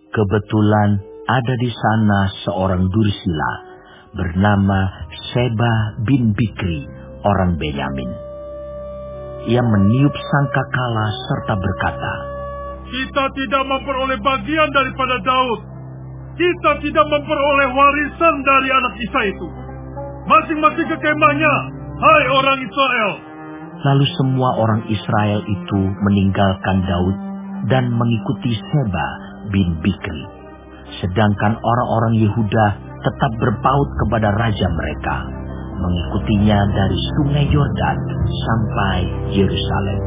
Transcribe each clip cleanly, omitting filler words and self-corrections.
Kebetulan ada di sana seorang dursila bernama Sheba bin Bikri, orang Benyamin. Ia meniup sangkakala serta berkata, "Kita tidak memperoleh bagian daripada Daud. Kita tidak memperoleh warisan dari anak Isai itu. Masing-masing ke kemahnya, hai orang Israel." Lalu semua orang Israel itu meninggalkan Daud dan mengikuti Sheba bin Bikri. Sedangkan orang-orang Yehuda tetap berpaut kepada raja mereka, mengikutinya dari sungai Yordan sampai Yerusalem.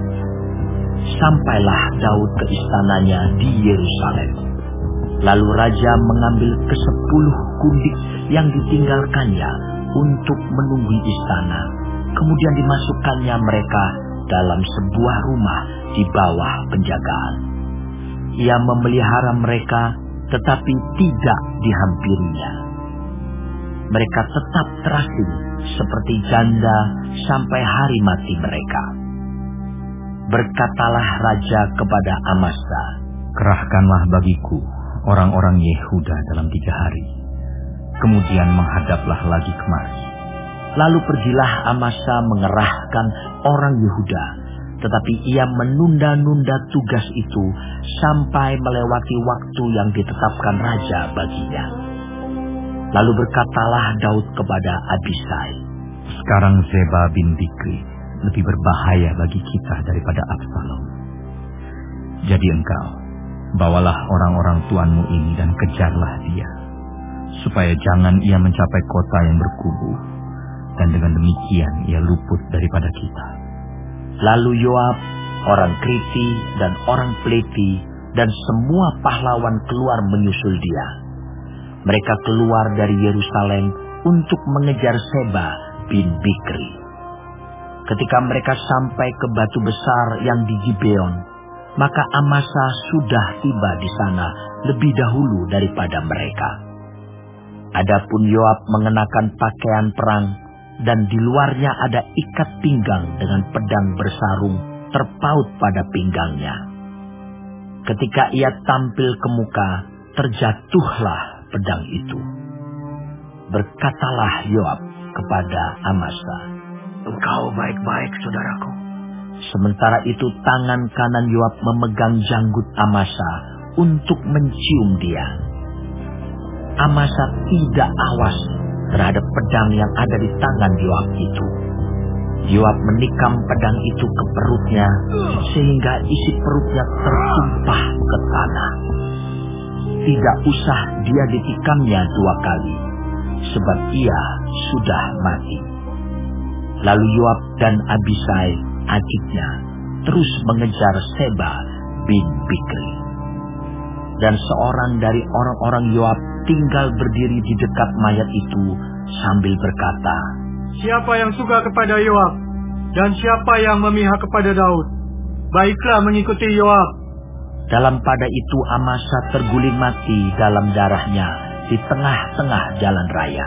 Sampailah Daud ke istananya di Yerusalem. Lalu raja mengambil ke-10 kundik yang ditinggalkannya untuk menunggu istana. Kemudian dimasukkannya mereka dalam sebuah rumah di bawah penjagaan. Ia memelihara mereka, tetapi tidak dihampirinya. Mereka tetap terasing seperti janda sampai hari mati mereka. Berkatalah raja kepada Amasa, "Kerahkanlah bagiku orang-orang Yehuda dalam 3 hari. Kemudian menghadaplah lagi kemari." Lalu pergilah Amasa mengerahkan orang Yehuda, tetapi ia menunda-nunda tugas itu sampai melewati waktu yang ditetapkan raja baginya. Lalu berkatalah Daud kepada Abisai, "Sekarang Sheba bin Bikri lebih berbahaya bagi kita daripada Absalom. Jadi engkau, bawalah orang-orang tuanmu ini dan kejarlah dia, supaya jangan ia mencapai kota yang berkubu, dan dengan demikian ia luput daripada kita." Lalu Yoab, orang Kriti dan orang Pleti dan semua pahlawan keluar menyusul dia. Mereka keluar dari Yerusalem untuk mengejar Sheba bin Bikri. Ketika mereka sampai ke batu besar yang di Gibeon, maka Amasa sudah tiba di sana lebih dahulu daripada mereka. Adapun Yoab mengenakan pakaian perang, dan di luarnya ada ikat pinggang dengan pedang bersarung terpaut pada pinggangnya. Ketika ia tampil ke muka, terjatuhlah pedang itu. Berkatalah Yoab kepada Amasa, "Engkau baik-baik, saudaraku." Sementara itu tangan kanan Yoab memegang janggut Amasa untuk mencium dia. Amasa tidak awas terhadap pedang yang ada di tangan Yoab itu. Yoab menikam pedang itu ke perutnya, sehingga isi perutnya tertumpah ke tanah. Tidak usah dia ditikamnya 2 kali, sebab ia sudah mati. Lalu Yoab dan Abisai, adiknya, terus mengejar Sheba bin Bikri. Dan seorang dari orang-orang Yoab tinggal berdiri di dekat mayat itu sambil berkata, "Siapa yang suka kepada Yoab, dan siapa yang memihak kepada Daud, baiklah mengikuti Yoab." Dalam pada itu Amasa terguling mati dalam darahnya di tengah-tengah jalan raya.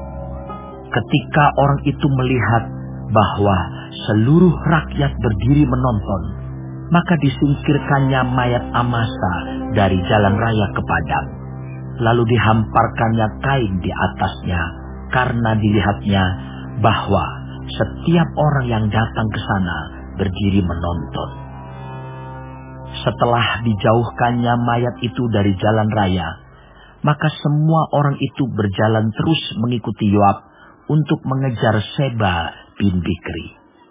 Ketika orang itu melihat bahwa seluruh rakyat berdiri menonton, maka disingkirkannya mayat Amasa dari jalan raya ke padang. Lalu dihamparkannya kain di atasnya, karena dilihatnya bahwa setiap orang yang datang ke sana berdiri menonton. Setelah dijauhkannya mayat itu dari jalan raya, maka semua orang itu berjalan terus mengikuti Yoab untuk mengejar Sheba bin Bikri.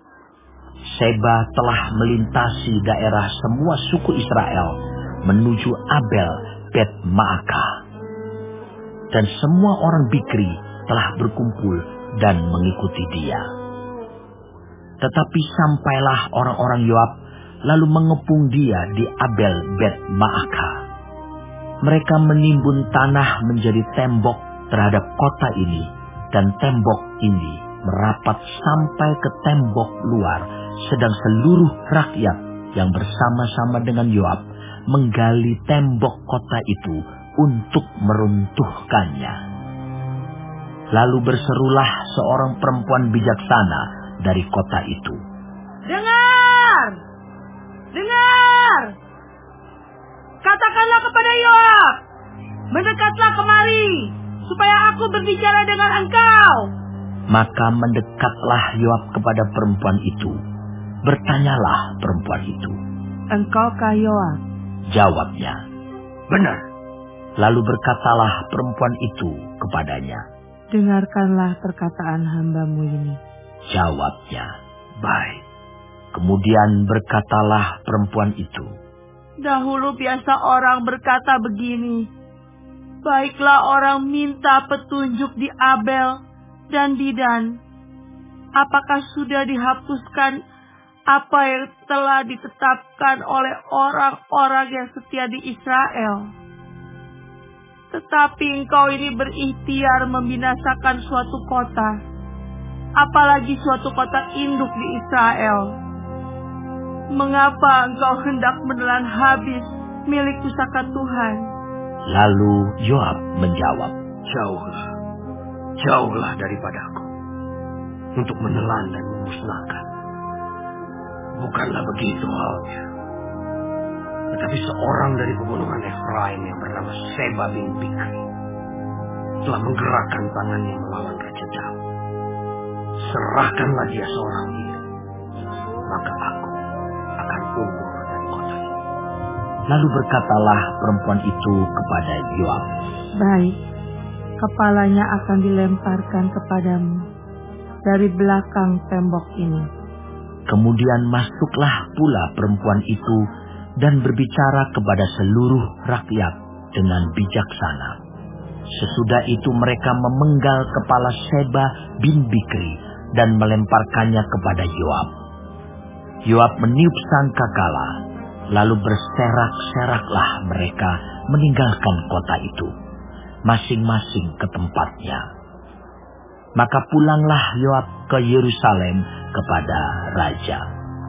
Sheba telah melintasi daerah semua suku Israel menuju Abel Bet Maakah. Dan semua orang Bikri telah berkumpul dan mengikuti dia. Tetapi sampailah orang-orang Yoab lalu mengepung dia di Abel Bet Maakah. Mereka menimbun tanah menjadi tembok terhadap kota ini, dan tembok ini merapat sampai ke tembok luar, sedang seluruh rakyat yang bersama-sama dengan Yoab menggali tembok kota itu untuk meruntuhkannya. Lalu berserulah seorang perempuan bijaksana dari kota itu, "Dengar! Dengar! Katakanlah kepada Yoab Mendekatlah kemari, supaya aku berbicara dengan engkau. Maka mendekatlah Yoab kepada perempuan itu. Bertanyalah perempuan itu. Engkaukah Yoab? Jawabnya, Benar. lalu berkatalah perempuan itu kepadanya. Dengarkanlah perkataan hambamu ini. Jawabnya, baik. Kemudian berkatalah perempuan itu. Dahulu biasa orang berkata begini, baiklah orang minta petunjuk di Abel dan Didan. Apakah sudah dihapuskan apa yang telah ditetapkan oleh orang-orang yang setia di Israel? Tetapi engkau ini berikhtiar membinasakan suatu kota, apalagi suatu kota induk di Israel. Mengapa engkau hendak menelan habis milik pusaka Tuhan? Lalu Yoab menjawab, Jauhlah daripadaku untuk menelan dan memusnahkan. Bukanlah begitu halnya. Tetapi seorang dari pegunungan Efraim yang bernama Seba bin Bikri telah menggerakkan tangannya melawan Raja Daud. Serahkanlah dia seorang diri, maka aku akan undur dari kota ini. Lalu berkatalah perempuan itu kepada Yoab, Baik, kepalanya akan dilemparkan kepadamu dari belakang tembok ini. Kemudian masuklah pula perempuan itu dan berbicara kepada seluruh rakyat dengan bijaksana. Sesudah itu mereka memenggal kepala Seba bin Bikri dan melemparkannya kepada Yoab. Yoab meniup sangkakala, lalu berserak-seraklah mereka meninggalkan kota itu, masing-masing ke tempatnya. Maka pulanglah Yoab ke Yerusalem kepada raja.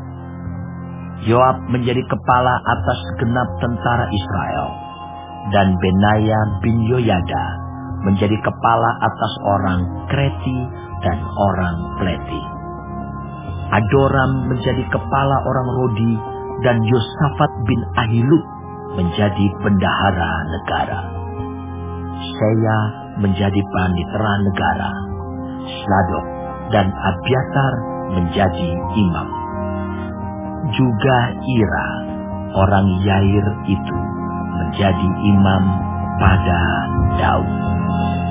Yoab menjadi kepala atas genap tentara Israel, dan Benaya bin Yoyada menjadi kepala atas orang Kreti dan orang Pleti. Adoram menjadi kepala orang Rodi, dan Yosafat bin Ahilud menjadi bendahara negara. Seya menjadi panitera negara. Sadok dan Abiatar menjadi imam. Juga Ira, orang Yair itu, menjadi imam pada Daud.